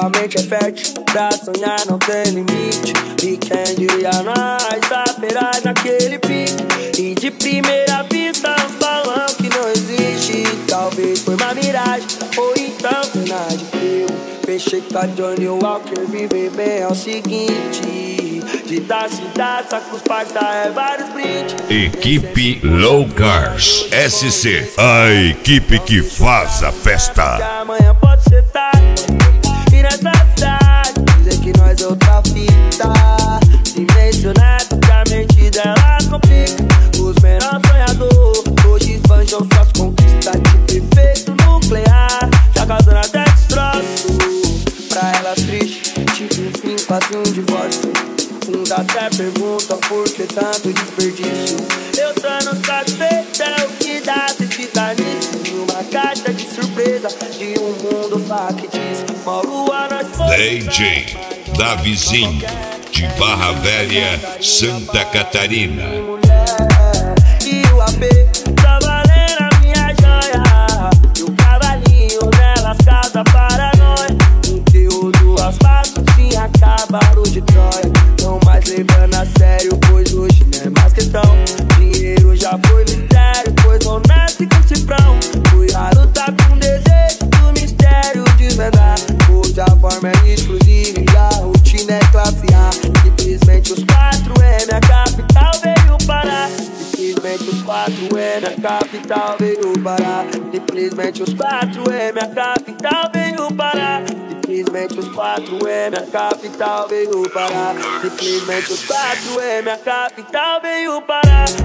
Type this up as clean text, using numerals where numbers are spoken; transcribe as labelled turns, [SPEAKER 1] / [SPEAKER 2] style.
[SPEAKER 1] Sua mente é fértil, pra sonhar não tem limite. E quem diria nós, saberás naquele pique. E de primeira vista uns falam que não existe. Talvez foi uma miragem, ou então cena de filme. Fechei com a Johnny Walker, viver bem é o seguinte. De dar cidade, saca os parça, é vários brindes.
[SPEAKER 2] Equipe Low Cars SC, a equipe que faz a festa.
[SPEAKER 1] Amanhã pode ser tarde, e nessa cidade dizer que nós é outra fita. Se mencionar que a mente dela complica. Os menores sonhadores hoje esbanjam suas conquistas. Tipo efeito nuclear, já causando até destroço. Pra elas triste, tipo um fim, quase um divórcio. Uns até perguntam por que tanto desperdício. Eu tô no satisfeito, é o que dá se ficar nisso. Uma caixa de surpresa de um mundo factício. Uma lua nós fomos.
[SPEAKER 2] DJ Davizinho, de Barra Velha, Santa Catarina.
[SPEAKER 1] E o AP tá valendo a minha joia. E o cavalinho nelas casa paranoia. Conteúdo asfalto sim acabaram de Troia. Não mais levando a sério, pois hoje não é mais questão. Dinheiro já foi mistério, pois não nasce com cifrão. Cuidado tá com desejo do mistério desvendar. Hoje a forma é exclusiva e a rotina é classe A. Simplesmente os 4M, a capital veio parar. Simplesmente os 4M, a capital veio parar. Simplesmente os 4M, a capital veio parar. Simplesmente os 4M, a capital veio parar. Simplesmente os 4M, a capital veio parar.